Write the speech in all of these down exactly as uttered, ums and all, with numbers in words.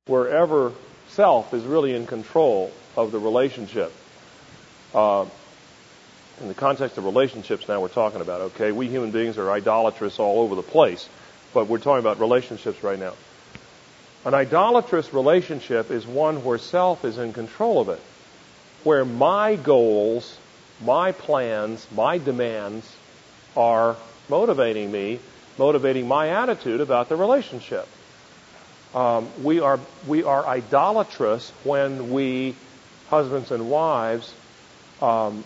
wherever self is really in control of the relationship. Uh, in the context of relationships now we're talking about, okay, we human beings are idolatrous all over the place, but we're talking about relationships right now. An idolatrous relationship is one where self is in control of it, where my goals, my plans, my demands are motivating me, motivating my attitude about the relationship. Um, we are we are idolatrous when we, husbands and wives, um,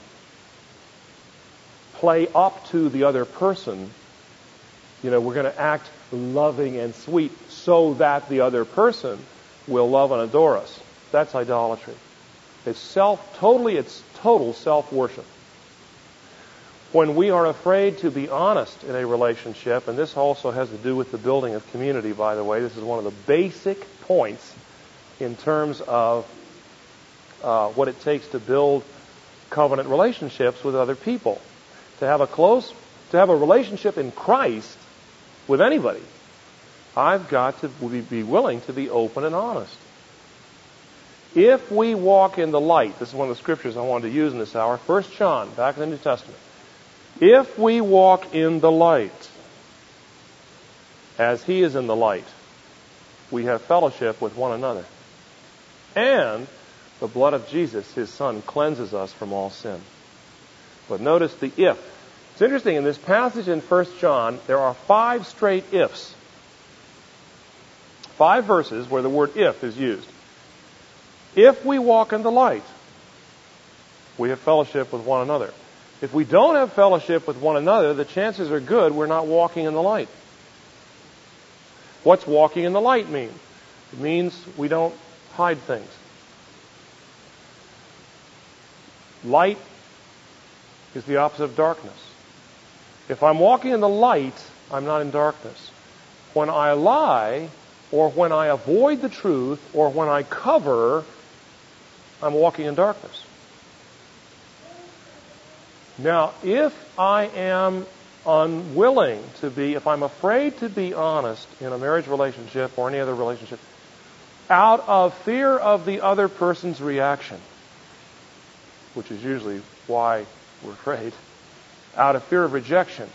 play up to the other person. You know, we're going to act loving and sweet so that the other person will love and adore us. That's idolatry. It's self, totally, it's total self-worship. When we are afraid to be honest in a relationship, and this also has to do with the building of community, by the way, this is one of the basic points in terms of uh, what it takes to build covenant relationships with other people. To have a close, to have a relationship in Christ with anybody, I've got to be willing to be open and honest. If we walk in the light, this is one of the scriptures I wanted to use in this hour, First John, back in the New Testament. If we walk in the light, as He is in the light, we have fellowship with one another. And the blood of Jesus, His Son, cleanses us from all sin. But notice the if. It's interesting, in this passage in First John, there are five straight ifs. Five verses where the word if is used. If we walk in the light, we have fellowship with one another. If we don't have fellowship with one another, the chances are good we're not walking in the light. What's walking in the light mean? It means we don't hide things. Light is the opposite of darkness. If I'm walking in the light, I'm not in darkness. When I lie, or when I avoid the truth, or when I cover, I'm walking in darkness. Now, if I am unwilling to be, if I'm afraid to be honest in a marriage relationship or any other relationship, out of fear of the other person's reaction, which is usually why we're afraid, out of fear of rejection,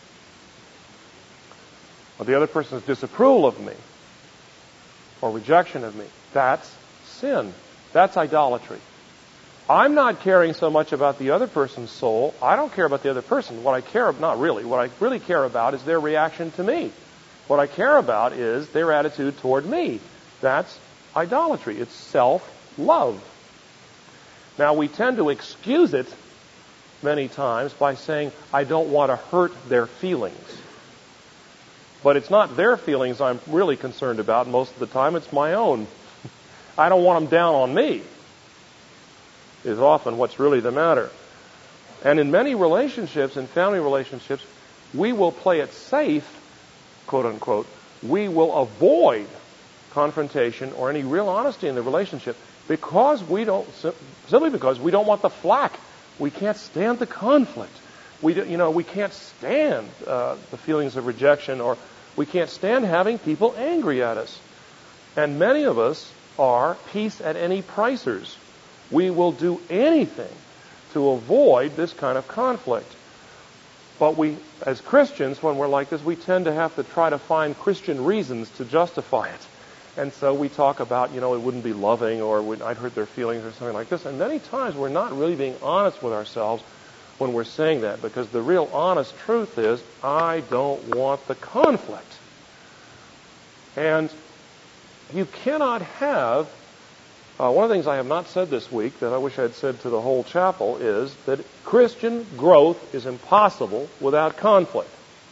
or the other person's disapproval of me, or rejection of me, that's sin. That's idolatry. I'm not caring so much about the other person's soul. I don't care about the other person. What I care about, not really, what I really care about is their reaction to me. What I care about is their attitude toward me. That's idolatry. It's self-love. Now, we tend to excuse it many times by saying, I don't want to hurt their feelings. But it's not their feelings I'm really concerned about most of the time. It's my own. I don't want them down on me, is often what's really the matter. And in many relationships, in family relationships, we will play it safe, quote unquote. We will avoid confrontation or any real honesty in the relationship because we don't, simply because we don't want the flack. We can't stand the conflict. We, do, you know, we can't stand uh, the feelings of rejection, or we can't stand having people angry at us. And many of us are peace at any pricers. We will do anything to avoid this kind of conflict. But we, as Christians, when we're like this, we tend to have to try to find Christian reasons to justify it. And so we talk about, you know, it wouldn't be loving, or I'd hurt their feelings, or something like this. And many times we're not really being honest with ourselves when we're saying that, because the real honest truth is, I don't want the conflict. And you cannot have, uh, one of the things I have not said this week that I wish I had said to the whole chapel is that Christian growth is impossible without conflict.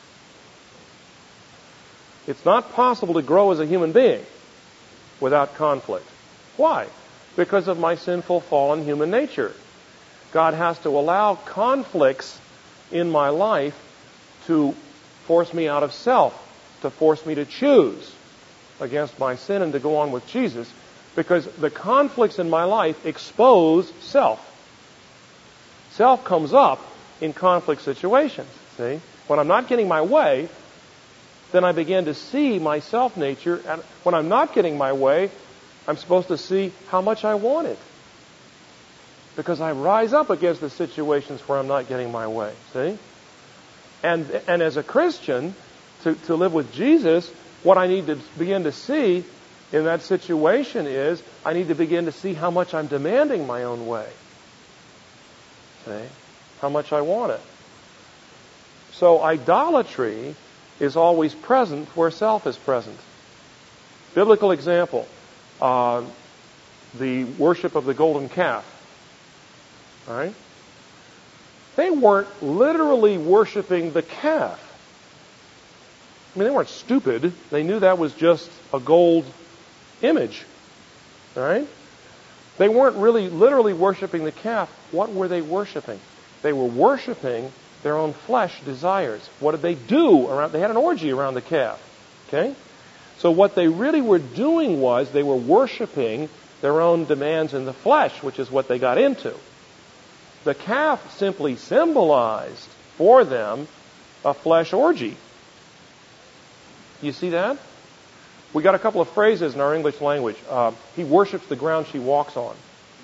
It's not possible to grow as a human being without conflict. Why? Because of my sinful, fallen human nature. God has to allow conflicts in my life to force me out of self, to force me to choose against my sin and to go on with Jesus, because the conflicts in my life expose self. Self comes up in conflict situations, see? When I'm not getting my way, then I begin to see my self-nature, and when I'm not getting my way, I'm supposed to see how much I want it. Because I rise up against the situations where I'm not getting my way. See? And and as a Christian, to, to live with Jesus, what I need to begin to see in that situation is I need to begin to see how much I'm demanding my own way. See? How much I want it. So idolatry is always present where self is present. Biblical example, uh, the worship of the golden calf. All right? They weren't literally worshiping the calf. I mean, they weren't stupid. They knew that was just a gold image. All right? They weren't really literally worshiping the calf. What were they worshiping? They were worshiping their own flesh desires. What did they do around? They had an orgy around the calf. Okay? So what they really were doing was they were worshiping their own demands in the flesh, which is what they got into. The calf simply symbolized for them a flesh orgy. You see that? We got a couple of phrases in our English language. Uh, he worships the ground she walks on.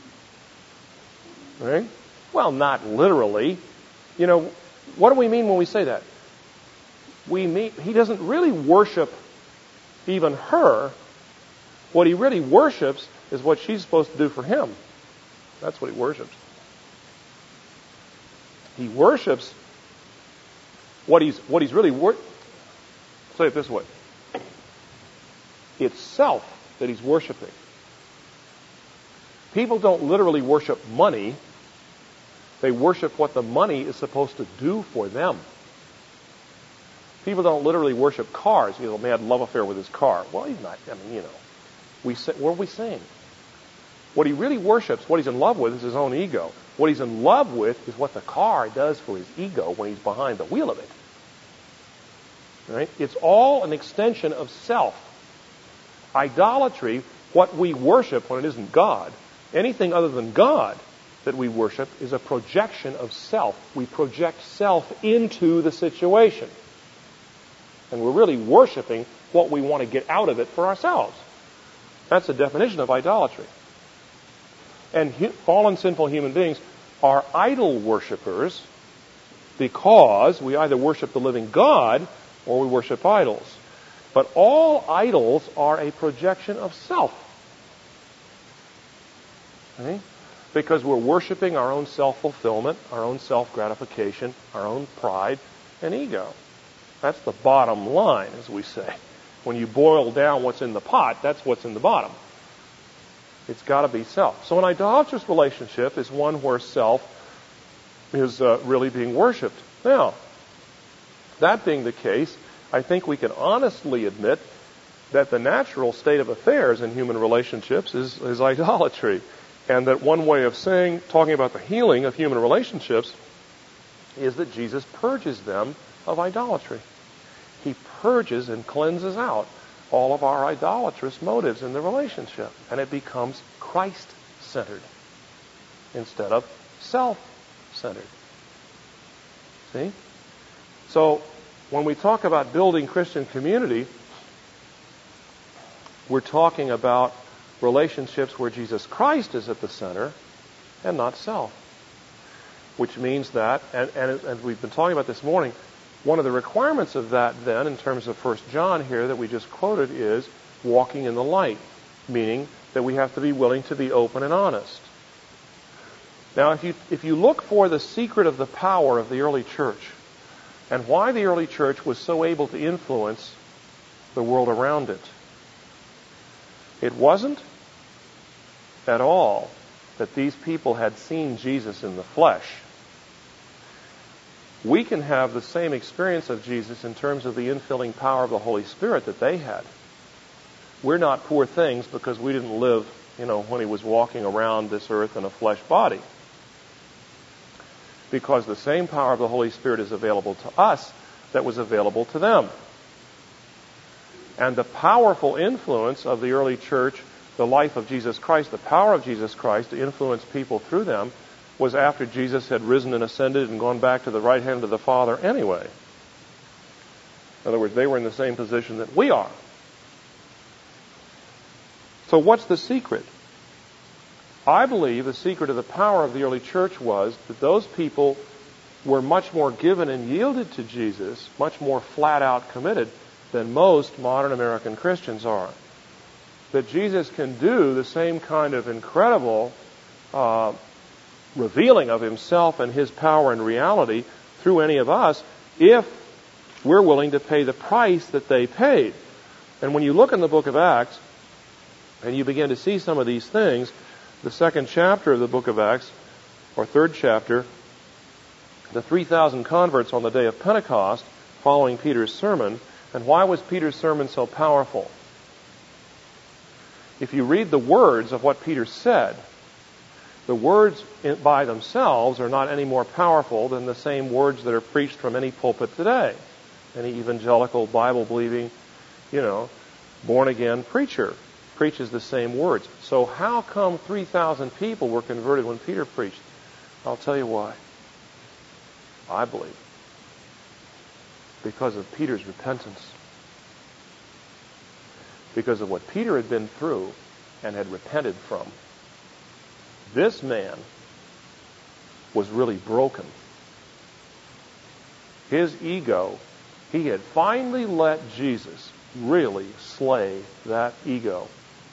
Right? Well, not literally. You know, what do we mean when we say that? We mean he doesn't really worship even her. What he really worships is what she's supposed to do for him. That's what he worships. He worships what he's what he's really wor- say it this way. It's self that he's worshiping. People don't literally worship money. They worship what the money is supposed to do for them. People don't literally worship cars. You know, a man had a love affair with his car. Well, he's not. I mean, you know, we say, what are we saying? What he really worships, what he's in love with, is his own ego. What he's in love with is what the car does for his ego when he's behind the wheel of it. Right? It's all an extension of self. Idolatry, what we worship when it isn't God, anything other than God that we worship is a projection of self. We project self into the situation. And we're really worshiping what we want to get out of it for ourselves. That's the definition of idolatry. And hu- fallen, sinful human beings are idol worshippers because we either worship the living God or we worship idols. But all idols are a projection of self. Okay? Because we're worshiping our own self-fulfillment, our own self-gratification, our own pride and ego. That's the bottom line, as we say. When you boil down what's in the pot, that's what's in the bottom. It's got to be self. So an idolatrous relationship is one where self is uh, really being worshipped. Now, that being the case, I think we can honestly admit that the natural state of affairs in human relationships is, is idolatry. And that one way of saying, talking about the healing of human relationships, is that Jesus purges them of idolatry. He purges and cleanses out all of our idolatrous motives in the relationship. And it becomes Christ-centered instead of self-centered. See? So, when we talk about building Christian community, we're talking about relationships where Jesus Christ is at the center and not self. Which means that, and, and as we've been talking about this morning, one of the requirements of that then, in terms of First John here that we just quoted, is walking in the light, meaning that we have to be willing to be open and honest. Now, if you if you look for the secret of the power of the early church and why the early church was so able to influence the world around it, it wasn't at all that these people had seen Jesus in the flesh. We can have the same experience of Jesus in terms of the infilling power of the Holy Spirit that they had. We're not poor things because we didn't live, you know, when he was walking around this earth in a flesh body. Because the same power of the Holy Spirit is available to us that was available to them. And the powerful influence of the early church, the life of Jesus Christ, the power of Jesus Christ to influence people through them, was after Jesus had risen and ascended and gone back to the right hand of the Father anyway. In other words, they were in the same position that we are. So what's the secret? I believe the secret of the power of the early church was that those people were much more given and yielded to Jesus, much more flat out committed than most modern American Christians are. That Jesus can do the same kind of incredible uh, revealing of himself and his power and reality through any of us if we're willing to pay the price that they paid. And when you look in the book of Acts and you begin to see some of these things, the second chapter of the book of Acts, or third chapter, the three thousand converts on the day of Pentecost following Peter's sermon. And why was Peter's sermon so powerful? If you read the words of what Peter said, the words by themselves are not any more powerful than the same words that are preached from any pulpit today. Any evangelical, Bible-believing, you know, born-again preacher preaches the same words. So how come three thousand people were converted when Peter preached? I'll tell you why. I believe because of Peter's repentance. Because of what Peter had been through and had repented from. This man was really broken. His ego, he had finally let Jesus really slay that ego.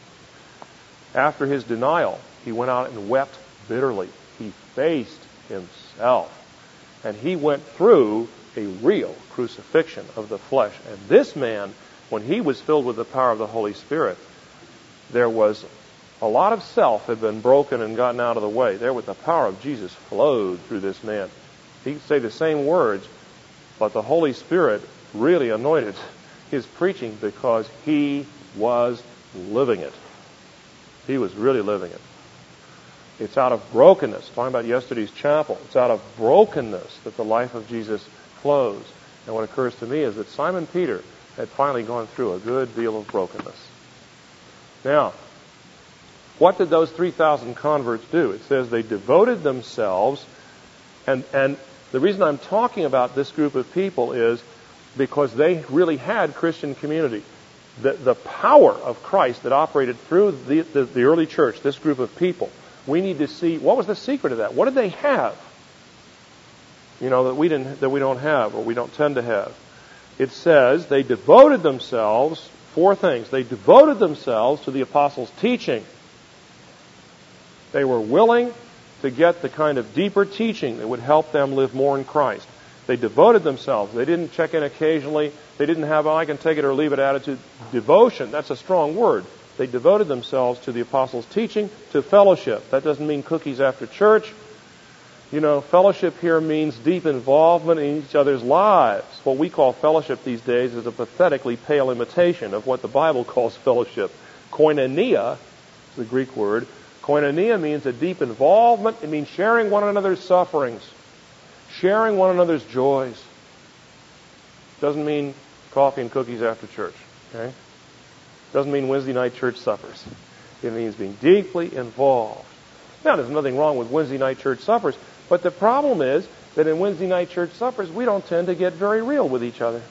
After his denial, he went out and wept bitterly. He faced himself. And he went through a real crucifixion of the flesh. And this man, when he was filled with the power of the Holy Spirit, there was a lot of self had been broken and gotten out of the way. There was the power of Jesus flowed through this man. He could say the same words, but the Holy Spirit really anointed his preaching because he was living it. He was really living it. It's out of brokenness, talking about yesterday's chapel, it's out of brokenness that the life of Jesus flows. And what occurs to me is that Simon Peter had finally gone through a good deal of brokenness. Now, what did those three thousand converts do? It says they devoted themselves, and, and the reason I'm talking about this group of people is because they really had Christian community. The, the power of Christ that operated through the, the, the early church, this group of people, we need to see, what was the secret of that? What did they have? You know, that we didn't, that we don't have, or we don't tend to have. It says they devoted themselves, four things. They devoted themselves to the apostles' teaching. They were willing to get the kind of deeper teaching that would help them live more in Christ. They devoted themselves. They didn't check in occasionally. They didn't have, oh, I can take it or leave it attitude. Devotion, that's a strong word. They devoted themselves to the apostles' teaching, to fellowship. That doesn't mean cookies after church. You know, fellowship here means deep involvement in each other's lives. What we call fellowship these days is a pathetically pale imitation of what the Bible calls fellowship. Koinonia is the Greek word. Koinonia means a deep involvement. It means sharing one another's sufferings, sharing one another's joys. Doesn't mean coffee and cookies after church. Okay? Doesn't mean Wednesday night church suppers. It means being deeply involved. Now, there's nothing wrong with Wednesday night church suppers, but the problem is that in Wednesday night church suppers, we don't tend to get very real with each other.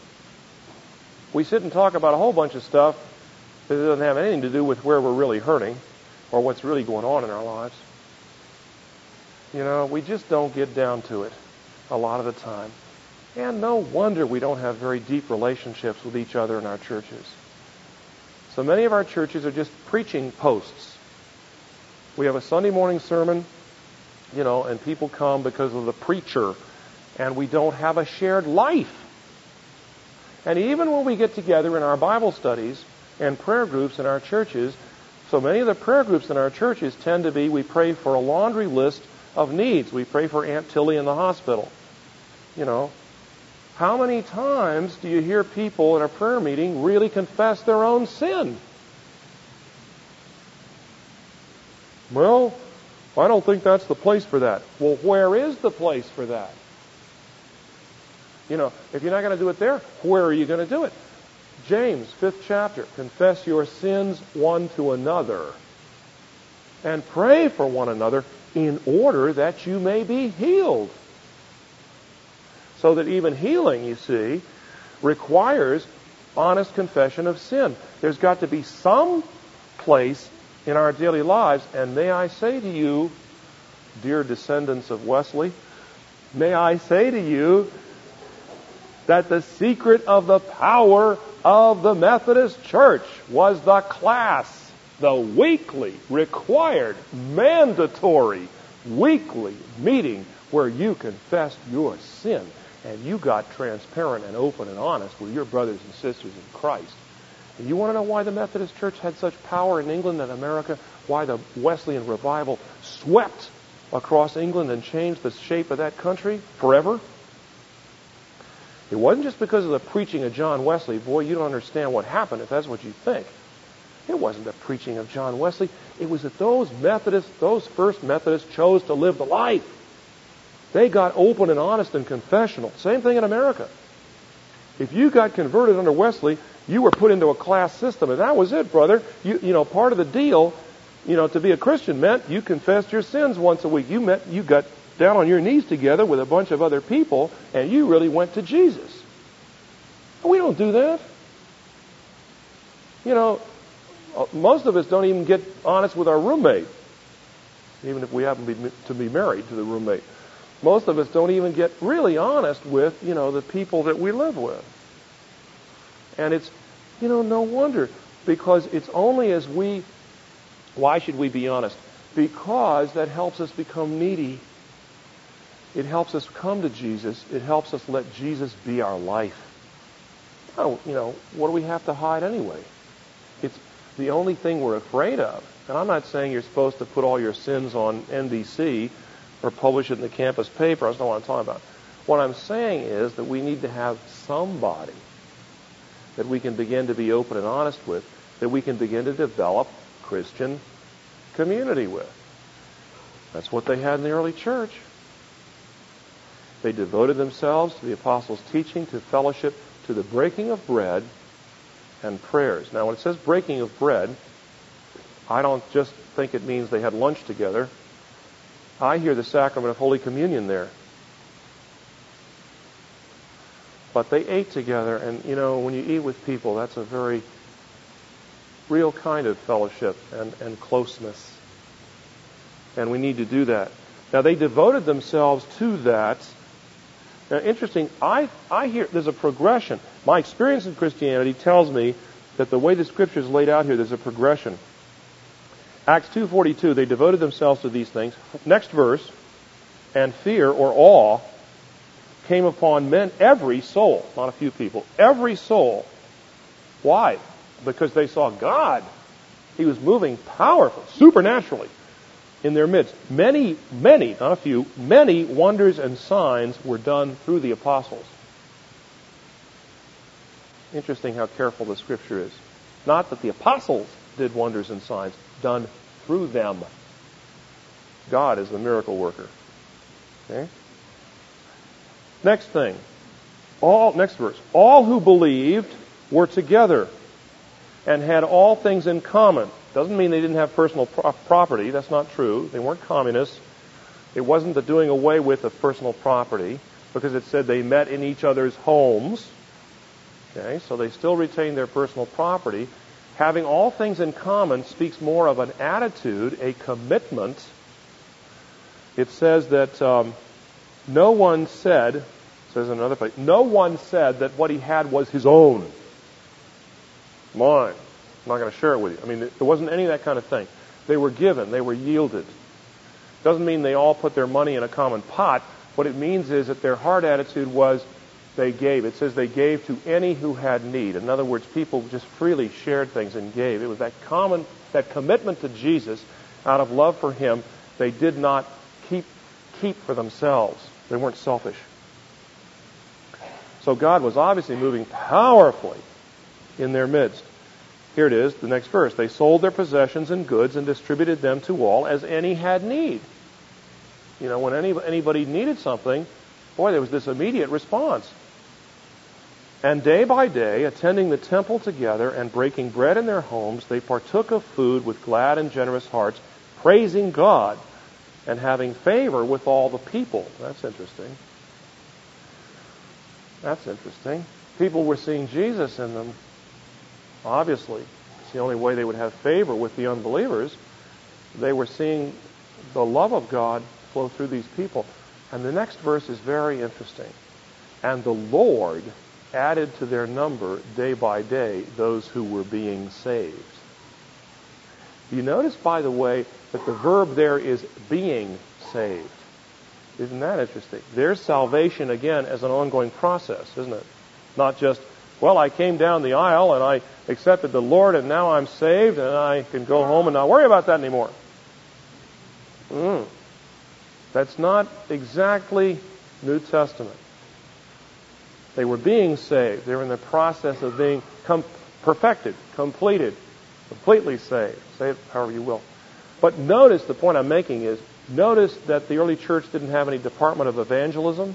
We sit and talk about a whole bunch of stuff that doesn't have anything to do with where we're really hurting or what's really going on in our lives. You know, we just don't get down to it a lot of the time. And no wonder we don't have very deep relationships with each other in our churches. So many of our churches are just preaching posts. We have a Sunday morning sermon, you know, and people come because of the preacher, and we don't have a shared life. And even when we get together in our Bible studies and prayer groups in our churches, so many of the prayer groups in our churches tend to be, we pray for a laundry list of needs. We pray for Aunt Tilly in the hospital. You know, how many times do you hear people in a prayer meeting really confess their own sin? Well, I don't think that's the place for that. Well, where is the place for that? You know, if you're not going to do it there, where are you going to do it? James, fifth chapter, confess your sins one to another and pray for one another in order that you may be healed. So that even healing, you see, requires honest confession of sin. There's got to be some place in our daily lives. And may I say to you, dear descendants of Wesley, may I say to you that the secret of the power of the Methodist Church was the class, the weekly, required, mandatory, weekly meeting where you confessed your sin and you got transparent and open and honest with your brothers and sisters in Christ. And you want to know why the Methodist Church had such power in England and America? Why the Wesleyan revival swept across England and changed the shape of that country forever? It wasn't just because of the preaching of John Wesley. Boy, you don't understand what happened if that's what you think. It wasn't the preaching of John Wesley. It was that those Methodists, those first Methodists, chose to live the life. They got open and honest and confessional. Same thing in America. If you got converted under Wesley, you were put into a class system, and that was it, brother. You, you know, part of the deal, you know, to be a Christian meant you confessed your sins once a week. You met, you got down on your knees together with a bunch of other people, and you really went to Jesus. We don't do that. You know, most of us don't even get honest with our roommate, even if we happen to be, to be married to the roommate. Most of us don't even get really honest with, you know, the people that we live with. And it's, you know, no wonder, because it's only as we, why should we be honest? Because that helps us become needy. It helps us come to Jesus. It helps us let Jesus be our life. Oh, you know, what do we have to hide anyway? It's the only thing we're afraid of. And I'm not saying you're supposed to put all your sins on N B C or publish it in the campus paper. That's not what I'm talking about. What I'm saying is that we need to have somebody that we can begin to be open and honest with, that we can begin to develop Christian community with. That's what they had in the early church. They devoted themselves to the apostles' teaching, to fellowship, to the breaking of bread and prayers. Now, when it says breaking of bread, I don't just think it means they had lunch together. I hear the sacrament of Holy Communion there. But they ate together, and, you know, when you eat with people, that's a very real kind of fellowship and, and closeness. And we need to do that. Now, they devoted themselves to that. Now, interesting, I, I hear there's a progression. My experience in Christianity tells me that the way the Scripture is laid out here, there's a progression. Acts two forty-two, they devoted themselves to these things. Next verse, and fear or awe came upon men, every soul, not a few people, every soul. Why? Because they saw God. He was moving powerfully, supernaturally in their midst. Many, many, not a few, many wonders and signs were done through the apostles. Interesting how careful the Scripture is. Not that the apostles did wonders and signs, done through them. God is the miracle worker. Okay? Next thing. All, next verse. All who believed were together and had all things in common. Doesn't mean they didn't have personal pro- property. That's not true. They weren't communists. It wasn't the doing away with of personal property, because it said they met in each other's homes. Okay, so they still retained their personal property. Having all things in common speaks more of an attitude, a commitment. It says that um, no one said, it says in another place, no one said that what he had was his own. Mine. I'm not going to share it with you. I mean, there wasn't any of that kind of thing. They were given. They were yielded. Doesn't mean they all put their money in a common pot. What it means is that their heart attitude was they gave. It says they gave to any who had need. In other words, people just freely shared things and gave. It was that common, that commitment to Jesus out of love for Him. They did not keep keep for themselves. They weren't selfish. So God was obviously moving powerfully in their midst. Here it is, the next verse. They sold their possessions and goods and distributed them to all as any had need. You know, when any, anybody needed something, boy, there was this immediate response. And day by day, attending the temple together and breaking bread in their homes, they partook of food with glad and generous hearts, praising God and having favor with all the people. That's interesting. That's interesting. People were seeing Jesus in them. Obviously, It's the only way they would have favor with the unbelievers. They were seeing the love of God flow through these people. And the next verse is very interesting. And the Lord added to their number day by day those who were being saved. You notice, by the way, that the verb there is being saved. Isn't that interesting? There's salvation, again, as an ongoing process, isn't it? Not just, well, I came down the aisle and I accepted the Lord and now I'm saved and I can go home and not worry about that anymore. Mm. That's not exactly New Testament. They were being saved. They were in the process of being com- perfected, completed, completely saved. Say it however you will. But notice, the point I'm making is, notice that the early church didn't have any department of evangelism.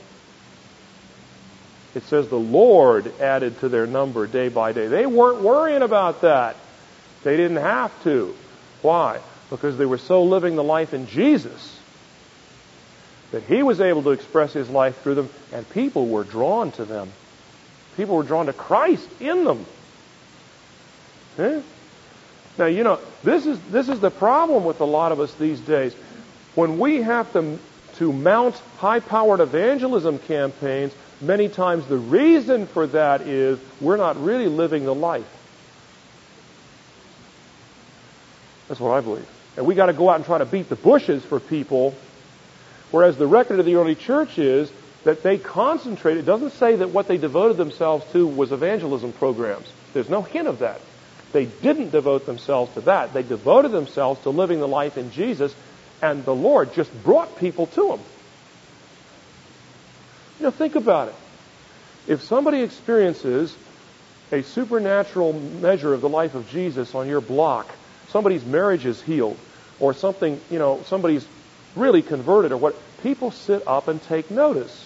It says the Lord added to their number day by day. They weren't worrying about that. They didn't have to. Why? Because they were so living the life in Jesus that He was able to express His life through them, and people were drawn to them. People were drawn to Christ in them. Eh? Now, you know, this is this is the problem with a lot of us these days. When we have to, to mount high-powered evangelism campaigns, many times the reason for that is we're not really living the life. That's what I believe. And we got to go out and try to beat the bushes for people, whereas the record of the early church is that they concentrated. It doesn't say that what they devoted themselves to was evangelism programs. There's no hint of that. They didn't devote themselves to that. They devoted themselves to living the life in Jesus, and the Lord just brought people to Him. You know, think about it. If somebody experiences a supernatural measure of the life of Jesus on your block, somebody's marriage is healed, or something, you know, somebody's really converted, or what, people sit up and take notice.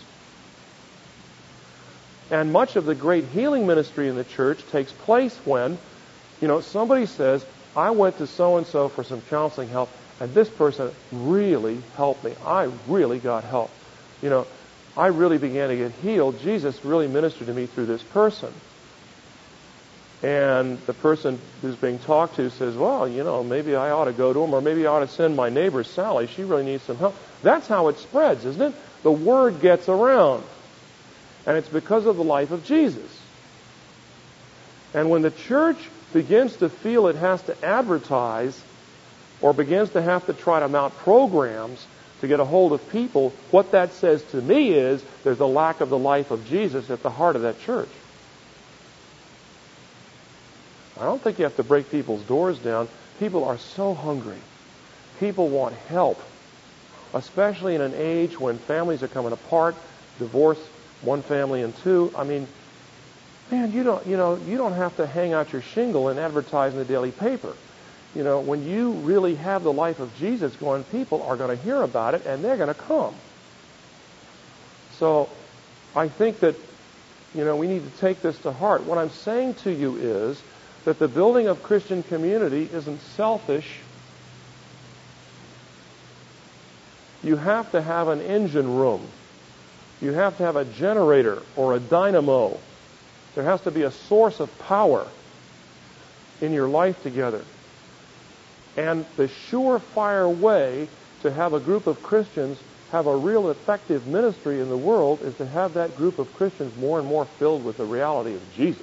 And much of the great healing ministry in the church takes place when, you know, somebody says, I went to so-and-so for some counseling help, and this person really helped me. I really got help. You know, I really began to get healed. Jesus really ministered to me through this person. And the person who's being talked to says, well, you know, maybe I ought to go to him, or maybe I ought to send my neighbor Sally. She really needs some help. That's how it spreads, isn't it? The word gets around. And it's because of the life of Jesus. And when the church begins to feel it has to advertise, or begins to have to try to mount programs to get a hold of people, what that says to me is there's a lack of the life of Jesus at the heart of that church. I don't think you have to break people's doors down. People are so hungry. People want help, especially in an age when families are coming apart, divorce, one family and two. I mean, man, you don't, you know, you don't have to hang out your shingle and advertise in the daily paper. You know, when you really have the life of Jesus going, people are going to hear about it and they're going to come. So I think that, you know, we need to take this to heart. What I'm saying to you is that the building of Christian community isn't selfish. You have to have an engine room. You have to have a generator or a dynamo. There has to be a source of power in your life together. And the surefire way to have a group of Christians have a real effective ministry in the world is to have that group of Christians more and more filled with the reality of Jesus.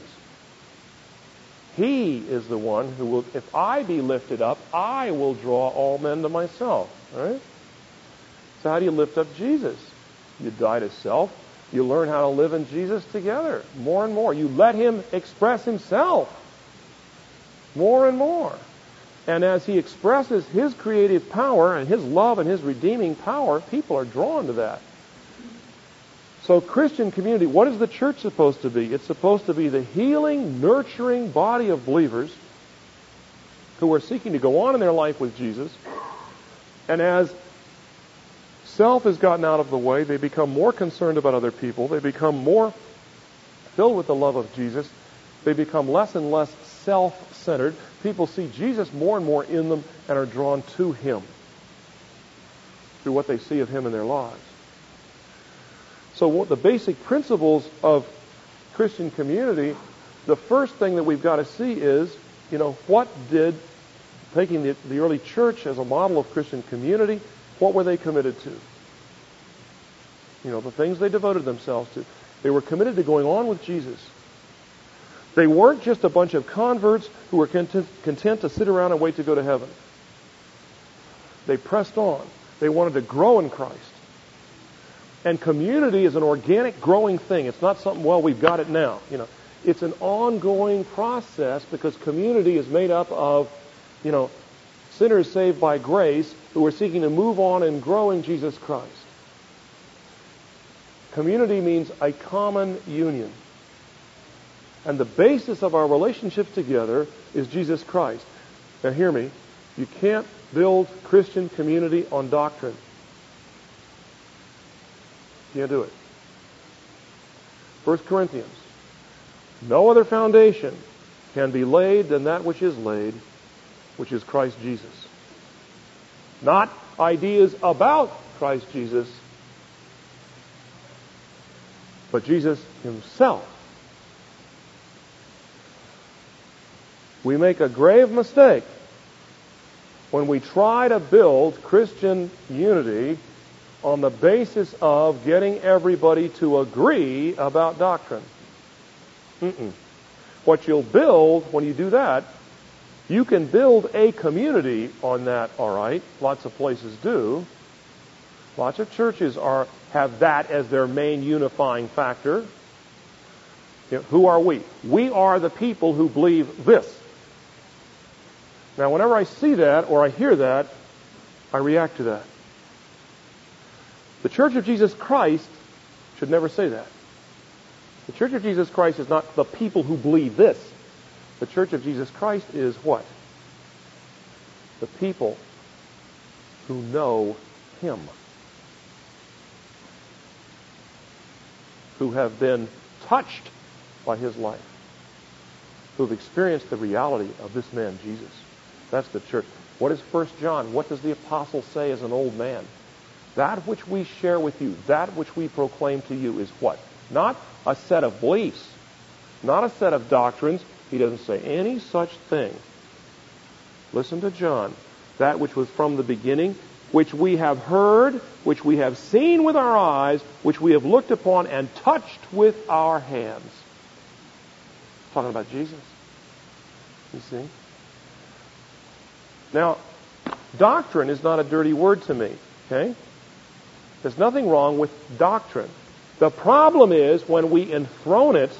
He is the one who will, if I be lifted up, I will draw all men to myself. All right? So how do you lift up Jesus? You die to self. You learn how to live in Jesus together more and more. You let Him express Himself more and more. And as He expresses His creative power and His love and His redeeming power, people are drawn to that. So Christian community, what is the church supposed to be? It's supposed to be the healing, nurturing body of believers who are seeking to go on in their life with Jesus. And as self has gotten out of the way, they become more concerned about other people. They become more filled with the love of Jesus. They become less and less self-centered. People see Jesus more and more in them and are drawn to Him through what they see of Him in their lives. So what the basic principles of Christian community, the first thing that we've got to see is, you know, what did, taking the, the early church as a model of Christian community, what were they committed to? You know, the things they devoted themselves to. They were committed to going on with Jesus. They weren't just a bunch of converts who were content, content to sit around and wait to go to heaven. They pressed on. They wanted to grow in Christ. And community is an organic growing thing. It's not something, well, we've got it now. You know, it's an ongoing process because community is made up of, you know, sinners saved by grace who are seeking to move on and grow in Jesus Christ. Community means a common union. And the basis of our relationships together is Jesus Christ. Now hear me. You can't build Christian community on doctrine. You can't do it. First Corinthians. No other foundation can be laid than that which is laid, which is Christ Jesus. Not ideas about Christ Jesus, but Jesus himself. We make a grave mistake when we try to build Christian unity on the basis of getting everybody to agree about doctrine. Mm-mm. What you'll build when you do that, you can build a community on that, all right. Lots of places do. Lots of churches are have that as their main unifying factor. You know, who are we? We are the people who believe this. Now, whenever I see that or I hear that, I react to that. The Church of Jesus Christ should never say that. The Church of Jesus Christ is not the people who believe this. The Church of Jesus Christ is what? The people who know Him. Who have been touched by His life. Who have experienced the reality of this man, Jesus. That's the church. What is First John? What does the apostle say as an old man? That which we share with you, that which we proclaim to you is what? Not a set of beliefs. Not a set of doctrines. He doesn't say any such thing. Listen to John. That which was from the beginning, which we have heard, which we have seen with our eyes, which we have looked upon and touched with our hands. Talking about Jesus. You see? Now, doctrine is not a dirty word to me, okay? There's nothing wrong with doctrine. The problem is when we enthrone it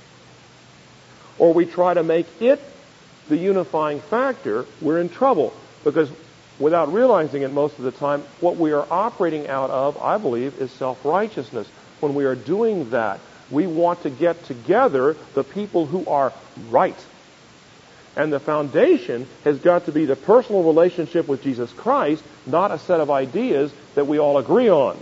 or we try to make it the unifying factor, we're in trouble. Because without realizing it most of the time, what we are operating out of, I believe, is self-righteousness. When we are doing that, we want to get together the people who are right. And the foundation has got to be the personal relationship with Jesus Christ, not a set of ideas that we all agree on.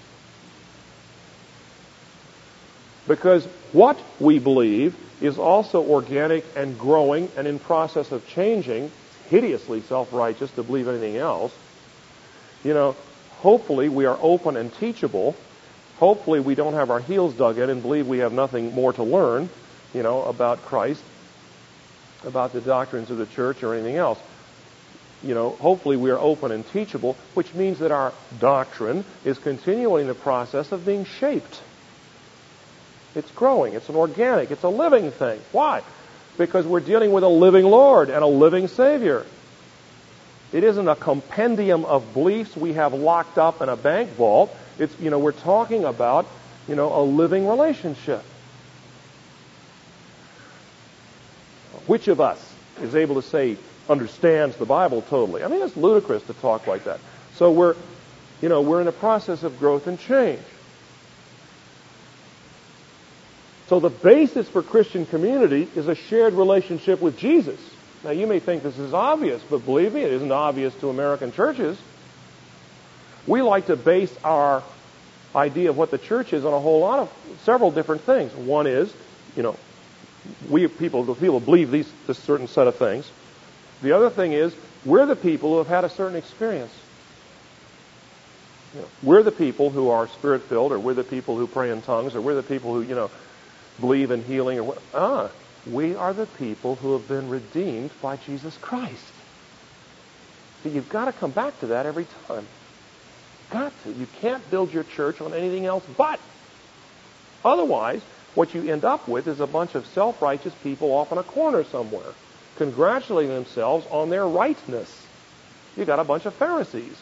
Because what we believe is also organic and growing and in process of changing. It's hideously self-righteous to believe anything else. You know, hopefully we are open and teachable. Hopefully we don't have our heels dug in and believe we have nothing more to learn, you know, about Christ, about the doctrines of the church or anything else. You know, hopefully we are open and teachable, which means that our doctrine is continuing the process of being shaped. It's growing. It's an organic. It's a living thing. Why? Because we're dealing with a living Lord and a living Savior. It isn't a compendium of beliefs we have locked up in a bank vault. It's, you know, we're talking about, you know, a living relationship. Which of us is able to say, understands the Bible totally? I mean, it's ludicrous to talk like that. So we're, you know, we're in a process of growth and change. So the basis for Christian community is a shared relationship with Jesus. Now, you may think this is obvious, but believe me, it isn't obvious to American churches. We like to base our idea of what the church is on a whole lot of, several different things. One is, you know, we people, the people believe these, this certain set of things. The other thing is, we're the people who have had a certain experience. You know, we're the people who are spirit-filled, or we're the people who pray in tongues, or we're the people who, you know, believe in healing, or what. Ah, We are the people who have been redeemed by Jesus Christ. See, you've got to come back to that every time. Got to. You can't build your church on anything else but. Otherwise, what you end up with is a bunch of self-righteous people off in a corner somewhere, congratulating themselves on their rightness. You got a bunch of Pharisees.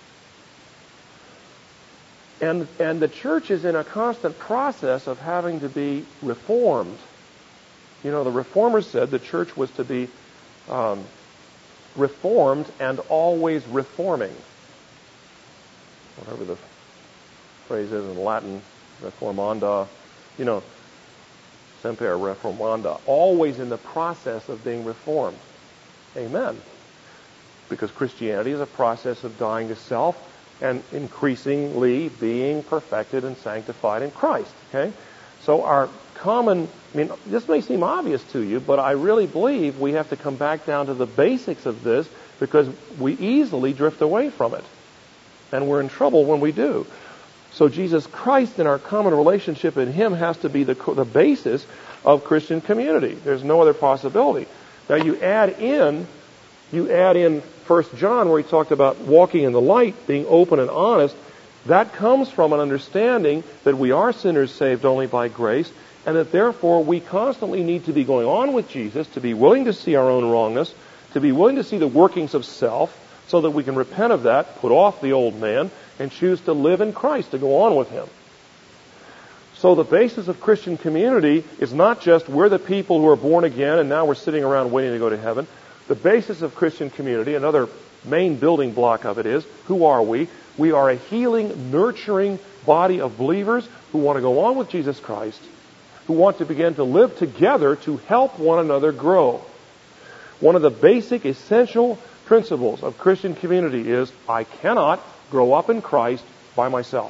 And, and the church is in a constant process of having to be reformed. You know, the reformers said the church was to be um, reformed and always reforming. Whatever the phrase is in Latin, reformanda, you know, semper reformanda, always in the process of being reformed. Amen. Because Christianity is a process of dying to self and increasingly being perfected and sanctified in Christ. Okay? So our common, I mean, this may seem obvious to you, but I really believe we have to come back down to the basics of this because we easily drift away from it. And we're in trouble when we do. So Jesus Christ and our common relationship in Him has to be the, the basis of Christian community. There's no other possibility. Now you add in, you add in First John where he talked about walking in the light, being open and honest. That comes from an understanding that we are sinners saved only by grace, and that therefore we constantly need to be going on with Jesus, to be willing to see our own wrongness, to be willing to see the workings of self, so that we can repent of that, put off the old man, and choose to live in Christ, to go on with Him. So the basis of Christian community is not just we're the people who are born again and now we're sitting around waiting to go to heaven. The basis of Christian community, another main building block of it is, who are we? We are a healing, nurturing body of believers who want to go on with Jesus Christ, who want to begin to live together to help one another grow. One of the basic, essential principles of Christian community is I cannot grow up in Christ by myself.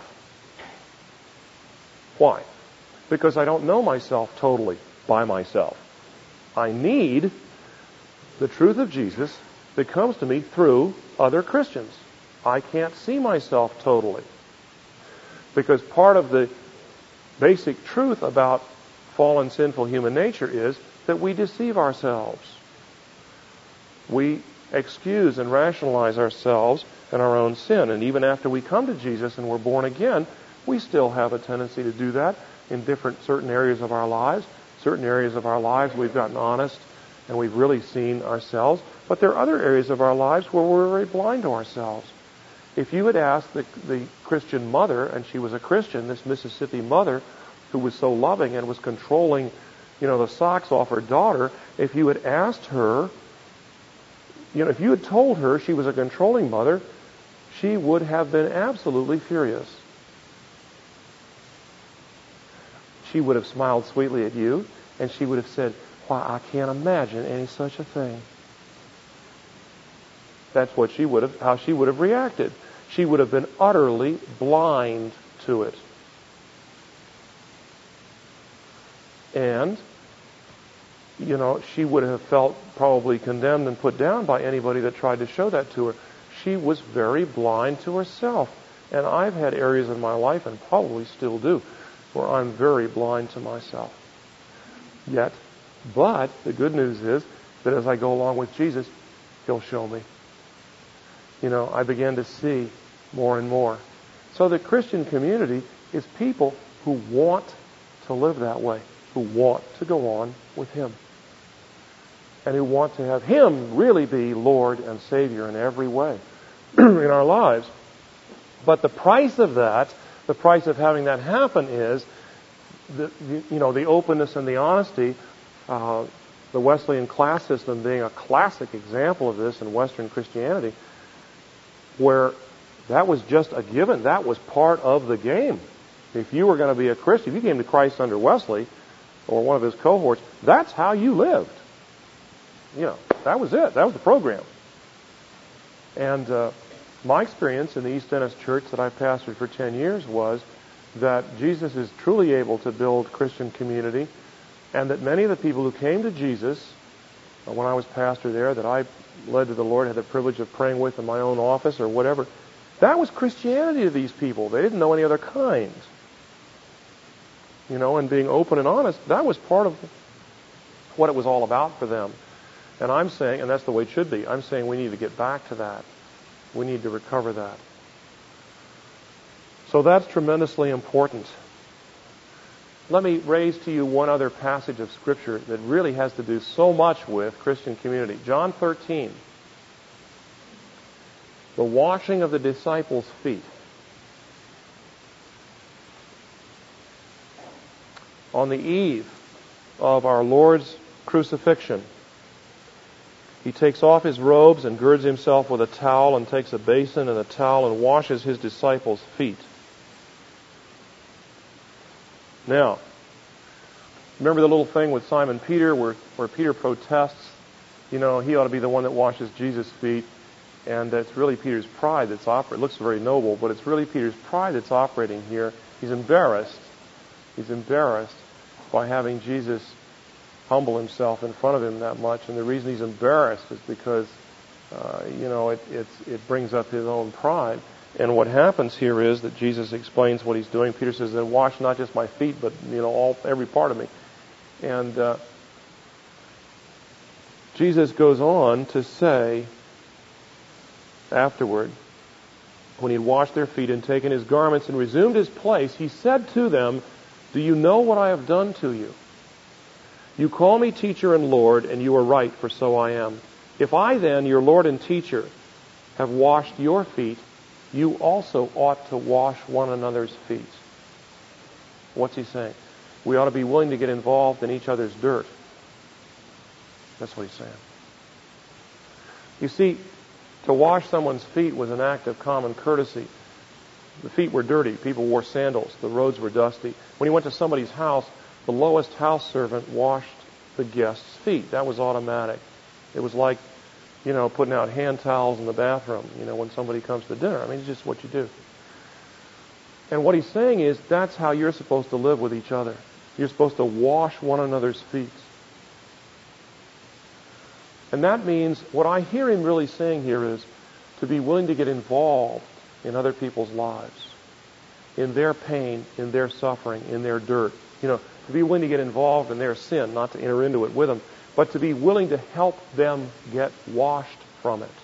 Why? Because I don't know myself totally by myself. I need the truth of Jesus that comes to me through other Christians. I can't see myself totally. Because part of the basic truth about fallen, sinful human nature is that we deceive ourselves. We excuse and rationalize ourselves and our own sin. And even after we come to Jesus and we're born again, we still have a tendency to do that in different, certain areas of our lives. Certain areas of our lives we've gotten honest and we've really seen ourselves. But there are other areas of our lives where we're very blind to ourselves. If you had asked the, the Christian mother, and she was a Christian, this Mississippi mother, who was so loving and was controlling, you know, the socks off her daughter, if you had asked her, you know, if you had told her she was a controlling mother, she would have been absolutely furious. She would have smiled sweetly at you, and she would have said, "Why, I can't imagine any such a thing." That's what she would have, how she would have reacted. She would have been utterly blind to it. And, you know, she would have felt probably condemned and put down by anybody that tried to show that to her. She was very blind to herself. And I've had areas in my life, and probably still do, where I'm very blind to myself. Yet, but the good news is that as I go along with Jesus, He'll show me. You know, I begin to see more and more. So the Christian community is people who want to live that way, who want to go on with Him, and who want to have Him really be Lord and Savior in every way in our lives. But the price of that, the price of having that happen is, the, you know, the openness and the honesty. Uh, the Wesleyan class system being a classic example of this in Western Christianity, where that was just a given. That was part of the game. If you were going to be a Christian, if you came to Christ under Wesley or one of his cohorts, that's how you lived. You know, that was it. That was the program. And uh, my experience in the East Ennis Church that I pastored for ten years was that Jesus is truly able to build Christian community, and that many of the people who came to Jesus uh, when I was pastor there, that I led to the Lord, had the privilege of praying with in my own office or whatever, that was Christianity to these people. They didn't know any other kind. You know, and being open and honest, that was part of what it was all about for them. And I'm saying, and that's the way it should be, I'm saying we need to get back to that. We need to recover that. So that's tremendously important. Let me raise to you one other passage of Scripture that really has to do so much with Christian community. John thirteen. The washing of the disciples' feet. On the eve of our Lord's crucifixion, he takes off his robes and girds himself with a towel and takes a basin and a towel and washes his disciples' feet. Now, remember the little thing with Simon Peter where, where Peter protests, you know, he ought to be the one that washes Jesus' feet. And it's really Peter's pride that's operating. It looks very noble, but it's really Peter's pride that's operating here. He's embarrassed. He's embarrassed by having Jesus humble himself in front of him that much. And the reason he's embarrassed is because, uh, you know, it, it's, it brings up his own pride. And what happens here is that Jesus explains what he's doing. Peter says, then wash not just my feet, but, you know, all every part of me. And uh, Jesus goes on to say afterward, when he had washed their feet and taken his garments and resumed his place, he said to them, do you know what I have done to you? You call me teacher and Lord, and you are right, for so I am. If I then, your Lord and teacher, have washed your feet, you also ought to wash one another's feet. What's he saying? We ought to be willing to get involved in each other's dirt. That's what he's saying. You see, to wash someone's feet was an act of common courtesy. The feet were dirty. People wore sandals. The roads were dusty. When he went to somebody's house, the lowest house servant washed the guest's feet. That was automatic. It was like, you know, putting out hand towels in the bathroom, you know, when somebody comes to dinner. I mean, it's just what you do. And what he's saying is that's how you're supposed to live with each other. You're supposed to wash one another's feet. And that means, what I hear him really saying here is to be willing to get involved in other people's lives, in their pain, in their suffering, in their dirt. You know, to be willing to get involved in their sin, not to enter into it with them, but to be willing to help them get washed from it.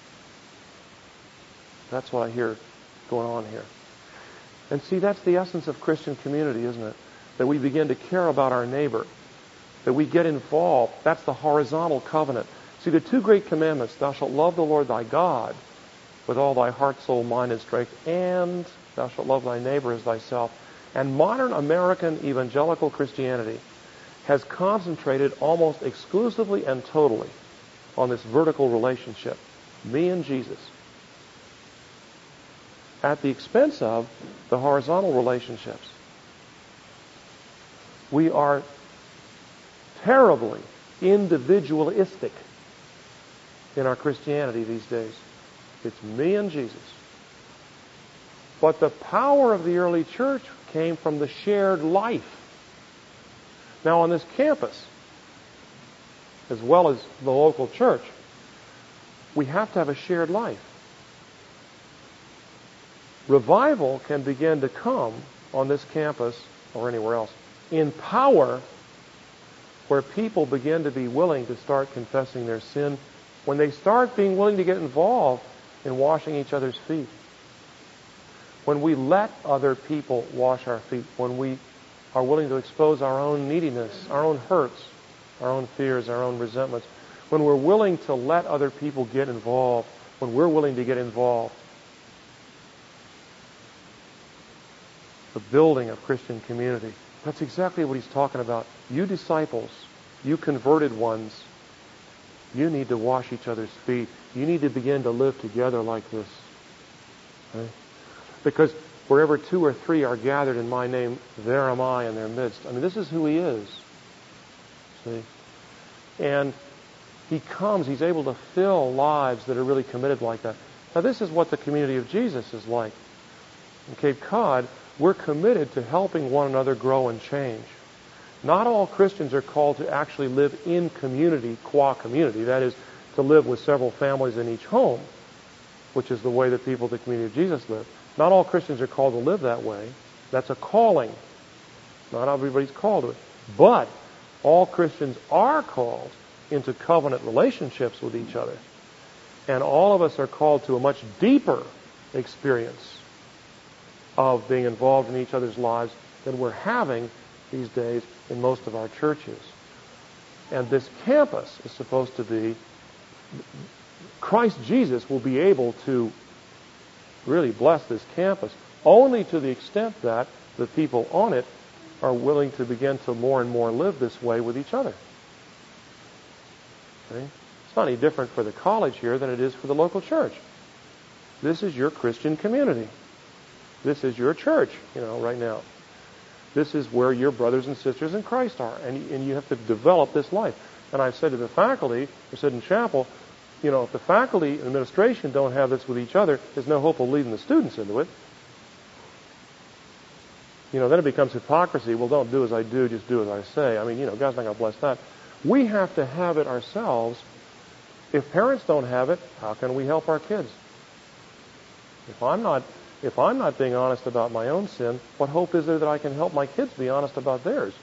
That's what I hear going on here. And see, that's the essence of Christian community, isn't it? That we begin to care about our neighbor, that we get involved. That's the horizontal covenant. See, the two great commandments, thou shalt love the Lord thy God with all thy heart, soul, mind, and strength, and thou shalt love thy neighbor as thyself. And modern American evangelical Christianity has concentrated almost exclusively and totally on this vertical relationship, me and Jesus, at the expense of the horizontal relationships. We are terribly individualistic in our Christianity these days. It's me and Jesus. But the power of the early church came from the shared life. Now, on this campus, as well as the local church, we have to have a shared life. Revival can begin to come on this campus or anywhere else in power, where people begin to be willing to start confessing their sin, when they start being willing to get involved in washing each other's feet. When we let other people wash our feet, when we are willing to expose our own neediness, our own hurts, our own fears, our own resentments, when we're willing to let other people get involved, when we're willing to get involved, the building of Christian community. That's exactly what he's talking about. You disciples, you converted ones, you need to wash each other's feet. You need to begin to live together like this. Right? Because wherever two or three are gathered in my name, there am I in their midst. I mean, this is who he is. See? And he comes, he's able to fill lives that are really committed like that. Now, this is what the community of Jesus is like. In Cape Cod, we're committed to helping one another grow and change. Not all Christians are called to actually live in community, qua community. That is, to live with several families in each home, which is the way that people of the community of Jesus live. Not all Christians are called to live that way. That's a calling. Not everybody's called to it. But All Christians are called into covenant relationships with each other. And all of us are called to a much deeper experience of being involved in each other's lives than we're having these days in most of our churches. And this campus is supposed to be, Christ Jesus will be able to really bless this campus only to the extent that the people on it are willing to begin to more and more live this way with each other. Okay? It's not any different for the college here than it is for the local church. This is your Christian community. This is your church, you know, right now. This is where your brothers and sisters in Christ are, and, and you have to develop this life. And I've said to the faculty, I said in chapel, you know, if the faculty and administration don't have this with each other, there's no hope of leading the students into it. You know, then it becomes hypocrisy. Well, don't do as I do, just do as I say. I mean, you know, God's not going to bless that. We have to have it ourselves. If parents don't have it, how can we help our kids? If I'm not, if I'm not being honest about my own sin, what hope is there that I can help my kids be honest about theirs?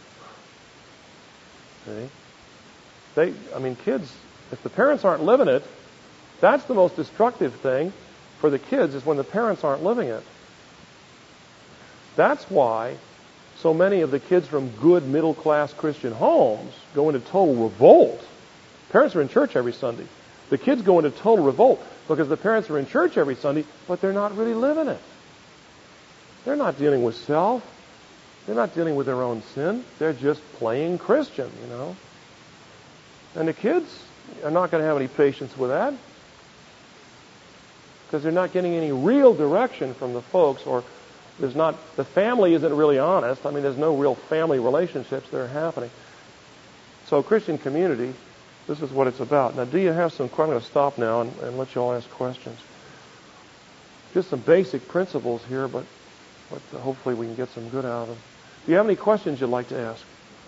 See? They, I mean, kids, if the parents aren't living it, that's the most destructive thing for the kids, is when the parents aren't living it. That's why so many of the kids from good middle-class Christian homes go into total revolt. Parents are in church every Sunday. The kids go into total revolt because the parents are in church every Sunday, but they're not really living it. They're not dealing with self. They're not dealing with their own sin. They're just playing Christian, you know. And the kids are not going to have any patience with that because they're not getting any real direction from the folks, or there's not, the family isn't really honest. I mean, there's no real family relationships that are happening. So Christian community, this is what it's about. Now, do you have some, I'm going to stop now and, and let you all ask questions. Just some basic principles here, but, but hopefully we can get some good out of them. Do you have any questions you'd like to ask?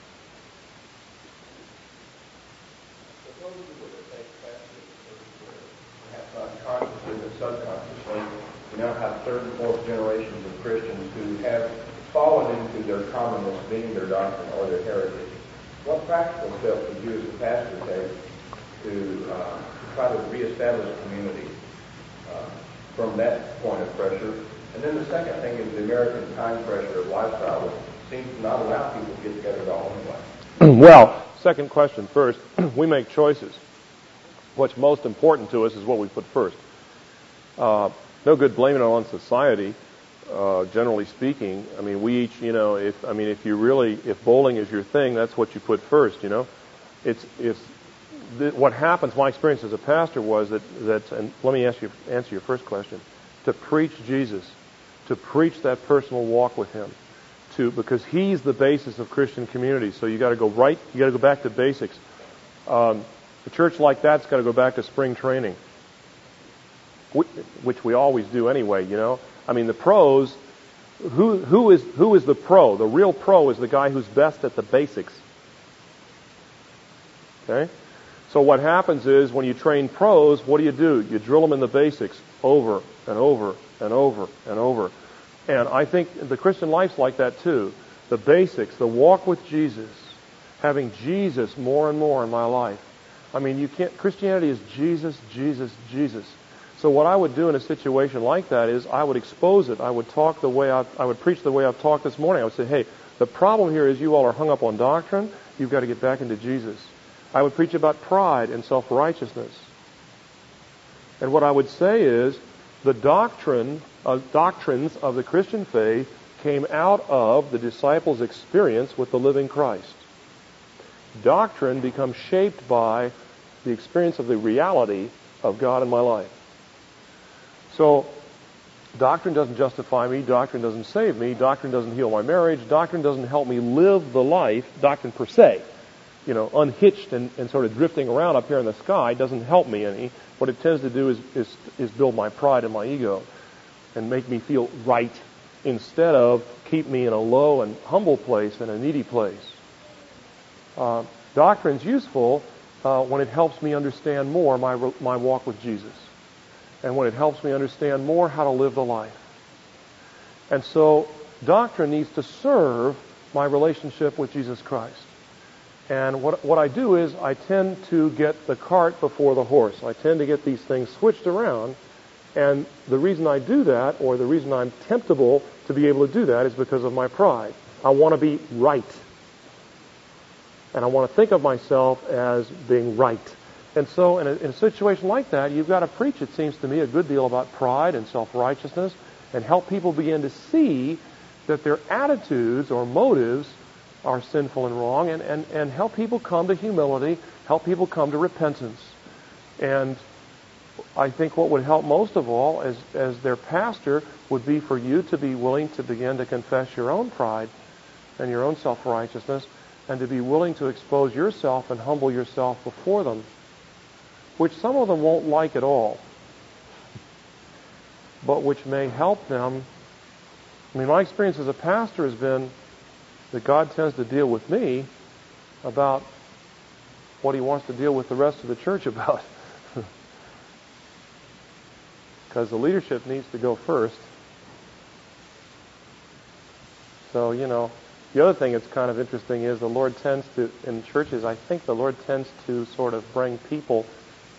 Subconsciously, we now have third and fourth generations of Christians who have fallen into their commonness being their doctrine or their heritage. What practical steps would you as a pastor take to uh, try to reestablish community uh, from that point of pressure? And then the second thing is the American time pressure of lifestyle, which seems to not allow people to get together at all anyway. Well, second question first. We make choices. What's most important to us is what we put first. Uh, no good blaming it on society, uh, generally speaking. I mean, we each, you know, if, I mean, if you really, if bowling is your thing, that's what you put first, you know. It's, it's, th- what happens, my experience as a pastor was that, that, and let me ask you, answer your first question, to preach Jesus, to preach that personal walk with Him, to, because He's the basis of Christian community. So you got to go right, you got to go back to basics. Um, a church like that's got to go back to spring training, which we always do anyway, you know. I mean, the pros, who who is who is the pro? The real pro is the guy who's best at the basics. Okay? So what happens is when you train pros, what do you do? You drill them in the basics over and over and over and over. And I think the Christian life's like that too. The basics, the walk with Jesus, having Jesus more and more in my life. I mean, you can't, Christianity is Jesus, Jesus, Jesus. So what I would do in a situation like that is I would expose it. I would talk the way I, I would preach the way I've talked this morning. I would say, hey, the problem here is you all are hung up on doctrine. You've got to get back into Jesus. I would preach about pride and self-righteousness. And what I would say is the doctrine, uh, doctrines of the Christian faith came out of the disciples' experience with the living Christ. Doctrine becomes shaped by the experience of the reality of God in my life. So, doctrine doesn't justify me, doctrine doesn't save me, doctrine doesn't heal my marriage, doctrine doesn't help me live the life, doctrine per se, you know, unhitched and, and sort of drifting around up here in the sky doesn't help me any. What it tends to do is, is, is build my pride and my ego and make me feel right instead of keep me in a low and humble place and a needy place. Uh, doctrine's useful uh, when it helps me understand more my, my walk with Jesus. And when it helps me understand more how to live the life. And so doctrine needs to serve my relationship with Jesus Christ. And what, what I do is I tend to get the cart before the horse. I tend to get these things switched around. And the reason I do that, or the reason I'm temptable to be able to do that, is because of my pride. I want to be right. And I want to think of myself as being right. And so in a, in a situation like that, you've got to preach, it seems to me, a good deal about pride and self-righteousness and help people begin to see that their attitudes or motives are sinful and wrong, and, and, and help people come to humility, help people come to repentance. And I think what would help most of all as, as their pastor would be for you to be willing to begin to confess your own pride and your own self-righteousness, and to be willing to expose yourself and humble yourself before them, which some of them won't like at all, but which may help them. I mean, my experience as a pastor has been that God tends to deal with me about what He wants to deal with the rest of the church about. Because the leadership needs to go first. So, you know, the other thing that's kind of interesting is the Lord tends to, in churches, I think the Lord tends to sort of bring people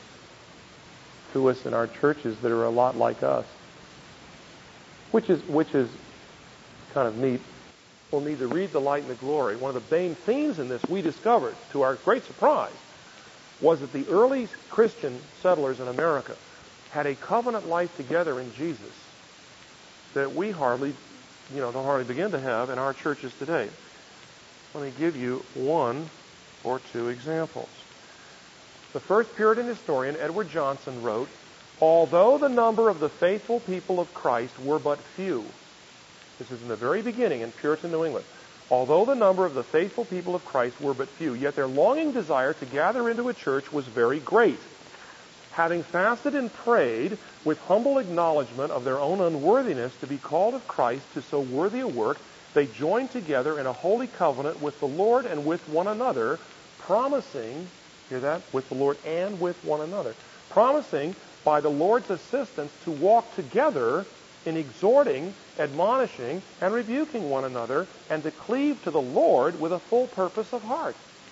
to us in our churches that are a lot like us. Which is, which is kind of neat. We'll need to read the light and the glory. One of the main themes in this, we discovered, to our great surprise, was that the early Christian settlers in America had a covenant life together in Jesus that we hardly, you know, don't hardly begin to have in our churches today. Let me give you one or two examples. The first Puritan historian, Edward Johnson, wrote, "Although the number of the faithful people of Christ were but few," this is in the very beginning in Puritan New England, "although the number of the faithful people of Christ were but few, yet their longing desire to gather into a church was very great. Having fasted and prayed with humble acknowledgement of their own unworthiness to be called of Christ to so worthy a work, they joined together in a holy covenant with the Lord and with one another, promising," hear that, with the Lord and with one another, "promising by the Lord's assistance to walk together in exhorting, admonishing, and rebuking one another, and to cleave to the Lord with a full purpose of heart."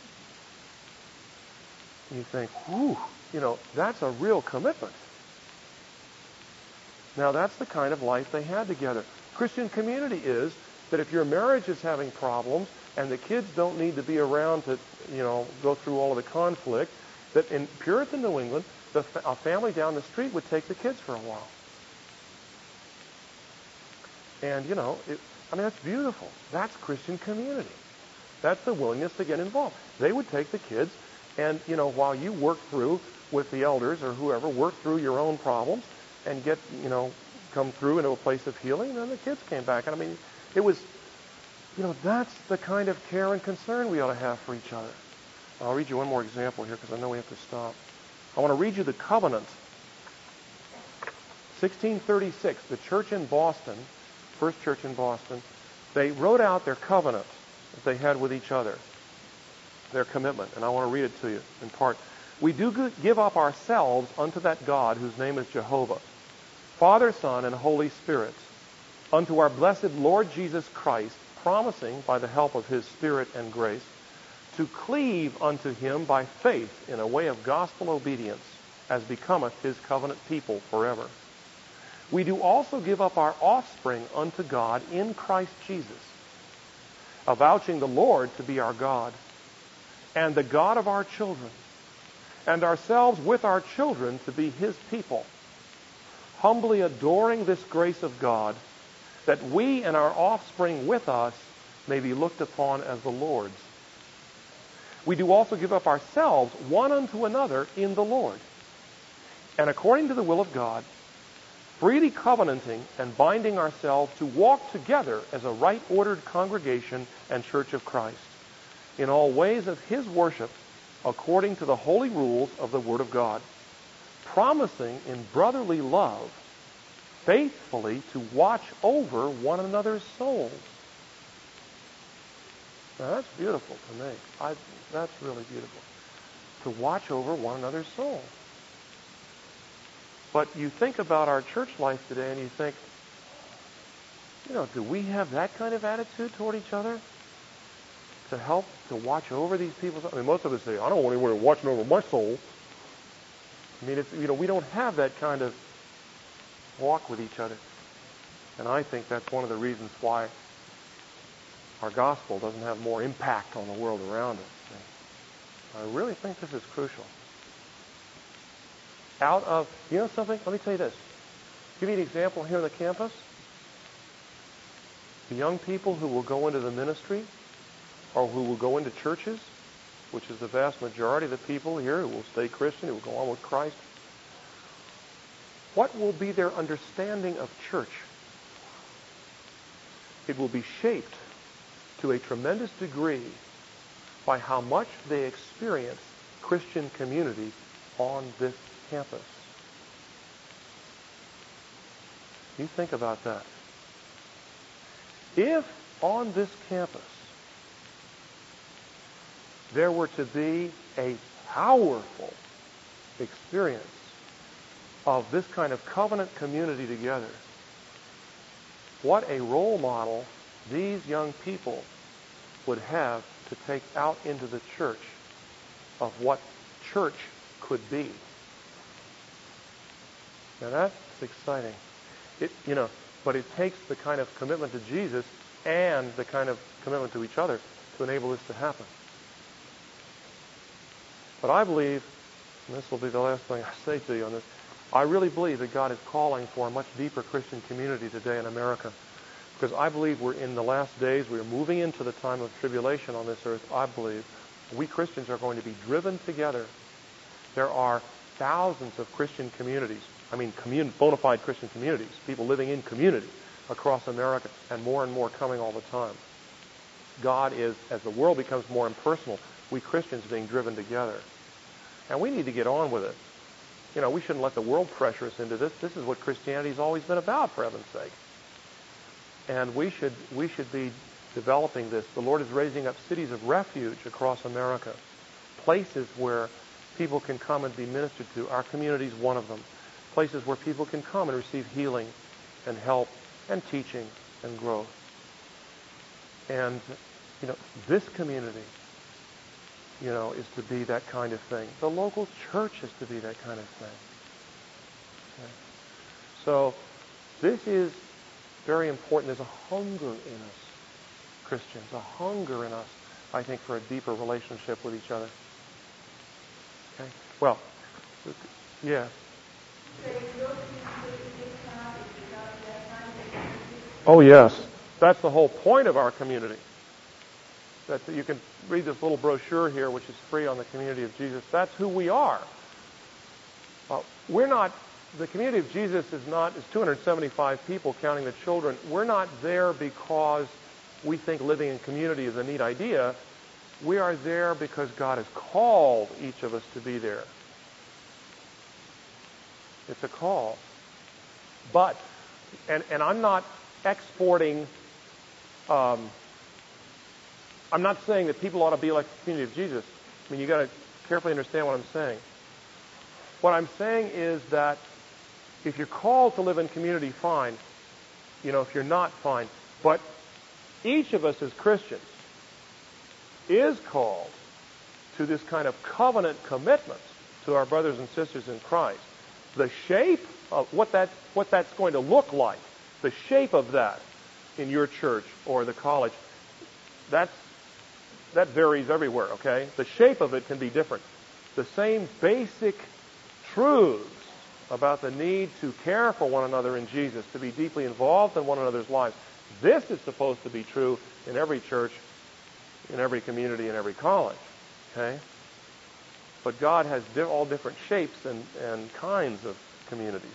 And you think, whew, you know, that's a real commitment. Now, that's the kind of life they had together. Christian community is that if your marriage is having problems and the kids don't need to be around to, you know, go through all of the conflict, that in Puritan New England, the, a family down the street would take the kids for a while. And, you know, it, I mean, that's beautiful. That's Christian community. That's the willingness to get involved. They would take the kids and, you know, while you work through with the elders or whoever, work through your own problems and get, you know, come through into a place of healing, and then the kids came back. And I mean, it was, you know, that's the kind of care and concern we ought to have for each other. I'll read you one more example here because I know we have to stop. I want to read you the covenant. sixteen thirty-six, the church in Boston, First Church in Boston, they wrote out their covenant that they had with each other, their commitment, and I want to read it to you in part. "We do give up ourselves unto that God whose name is Jehovah, Father, Son, and Holy Spirit, unto our blessed Lord Jesus Christ, promising by the help of His Spirit and grace to cleave unto Him by faith in a way of gospel obedience, as becometh His covenant people forever. We do also give up our offspring unto God in Christ Jesus, avouching the Lord to be our God, and the God of our children, and ourselves with our children to be His people, humbly adoring this grace of God, that we and our offspring with us may be looked upon as the Lord's. We do also give up ourselves one unto another in the Lord, and according to the will of God, freely covenanting and binding ourselves to walk together as a right-ordered congregation and church of Christ, in all ways of His worship, according to the holy rules of the Word of God, promising in brotherly love faithfully to watch over one another's souls." Now that's beautiful to me. I, that's really beautiful. To watch over one another's souls. But you think about our church life today and you think, you know, do we have that kind of attitude toward each other? to help to watch over these people. I mean, most of us say, I don't want anyone watching over my soul. I mean, it's, you know, we don't have that kind of walk with each other. And I think that's one of the reasons why our gospel doesn't have more impact on the world around us. I really think this is crucial. Out of, you know something? Let me tell you this. Give you an example here on the campus. The young people who will go into the ministry or who will go into churches, which is the vast majority of the people here who will stay Christian, who will go on with Christ, what will be their understanding of church? It will be shaped to a tremendous degree by how much they experience Christian community on this campus. You think about that. If on this campus there were to be a powerful experience of this kind of covenant community together, what a role model these young people would have to take out into the church of what church could be. Now that's exciting. It, you know, but it takes the kind of commitment to Jesus and the kind of commitment to each other to enable this to happen. But I believe, and this will be the last thing I say to you on this, I really believe that God is calling for a much deeper Christian community today in America. Because I believe we're in the last days, we're moving into the time of tribulation on this earth. I believe we Christians are going to be driven together. There are thousands of Christian communities, I mean commun- bona fide Christian communities, people living in community across America, and more and more coming all the time. God is, as the world becomes more impersonal, we Christians being driven together. And we need to get on with it. You know, we shouldn't let the world pressure us into this. This is what Christianity's always been about, for heaven's sake. And we should we should be developing this. The Lord is raising up cities of refuge across America, places where people can come and be ministered to. Our community is one of them. Places where people can come and receive healing and help and teaching and growth. And, you know, this community, you know, is to be that kind of thing. The local church is to be that kind of thing. Okay. So this is very important. There's a hunger in us, Christians, a hunger in us, I think, for a deeper relationship with each other. Okay. Well, yeah. Oh, yes. That's the whole point of our community. That you can read this little brochure here, which is free on the community of Jesus. That's who we are. Uh, we're not, the community of Jesus is not, is two hundred seventy-five people, counting the children. We're not there because we think living in community is a neat idea. We are there because God has called each of us to be there. It's a call. But, and, and I'm not exporting, um, I'm not saying that people ought to be like the community of Jesus. I mean, you've got to carefully understand what I'm saying. What I'm saying is that if you're called to live in community, fine. You know, if you're not, fine. But each of us as Christians is called to this kind of covenant commitment to our brothers and sisters in Christ. The shape of what that what that's going to look like, the shape of that in your church or the college, that's that varies everywhere, okay? The shape of it can be different. The same basic truths about the need to care for one another in Jesus, to be deeply involved in one another's lives. This is supposed to be true in every church, in every community, in every college, okay? But God has di- all different shapes and, and kinds of communities.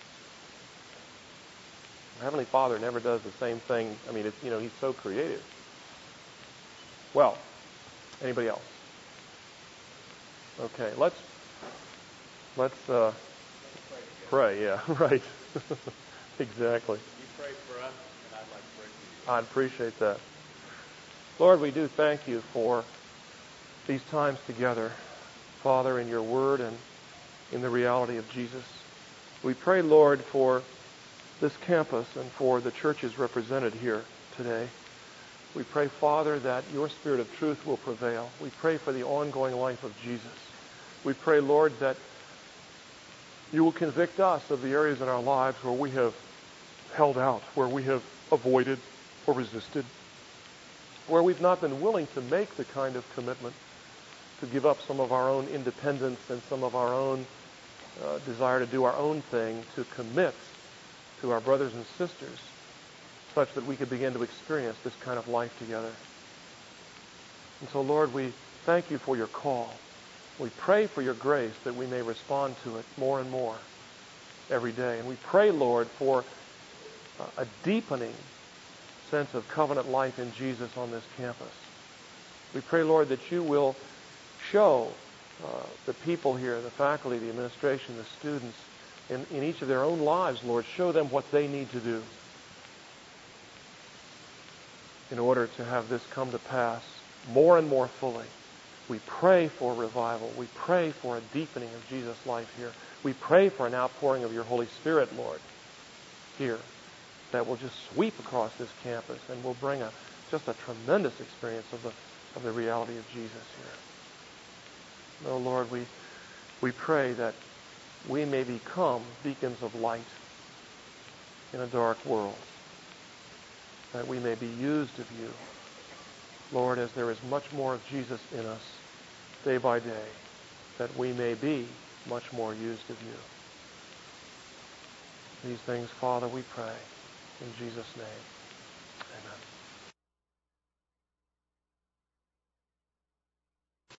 The Heavenly Father never does the same thing. I mean, it's, you know, He's so creative. Well, anybody else? Okay, let's let's uh, pray. Yeah, right. Exactly. You pray for us, and I'd like to pray for you. I appreciate that. Lord, we do thank you for these times together, Father, in your word and in the reality of Jesus. We pray, Lord, for this campus and for the churches represented here today. We pray, Father, that your Spirit of truth will prevail. We pray for the ongoing life of Jesus. We pray, Lord, that you will convict us of the areas in our lives where we have held out, where we have avoided or resisted, where we've not been willing to make the kind of commitment to give up some of our own independence and some of our own uh, desire to do our own thing, to commit to our brothers and sisters, such that we could begin to experience this kind of life together. And so, Lord, we thank you for your call. We pray for your grace that we may respond to it more and more every day. And we pray, Lord, for a deepening sense of covenant life in Jesus on this campus. We pray, Lord, that you will show uh, the people here, the faculty, the administration, the students, in, in each of their own lives, Lord, show them what they need to do in order to have this come to pass more and more fully. We pray for revival. We pray for a deepening of Jesus' life here. We pray for an outpouring of your Holy Spirit, Lord, here, that will just sweep across this campus and will bring a just a tremendous experience of the of the reality of Jesus here. Oh, Lord, we we pray that we may become beacons of light in a dark world, that we may be used of you, Lord, as there is much more of Jesus in us day by day, that we may be much more used of you. These things, Father, we pray in Jesus' name. Amen.